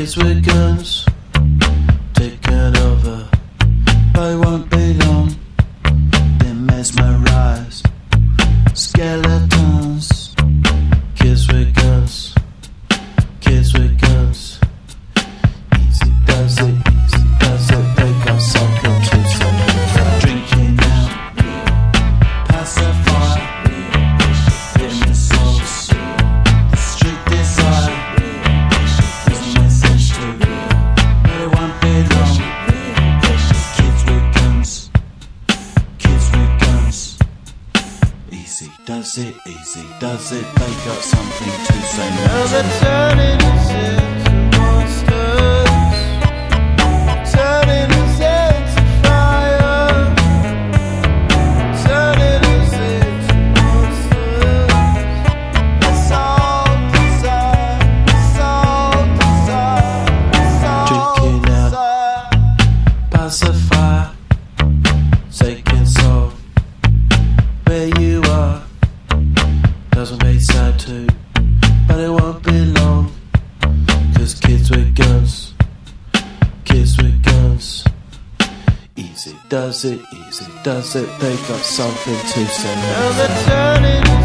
Kids with guns taking over, but it won't be long. They mesmerize skeletons. Kids with guns, kids with guns. Easy does it, they got something to say. Drinking out, pacify, in the sauce, the street desire. There's a message too, but it won't be long. Kids with guns, kids with guns. Easy does it, they got something to say. Now they're turning us into monsters, turning us into fire, turning us into monsters. That's all desire, that's all desire, that's all desire. Pacify, taking soul where you are. Doesn't make sad too, but it won't be long. Cause kids with guns, kids with guns. Easy does it, they got something to say. Now they're turning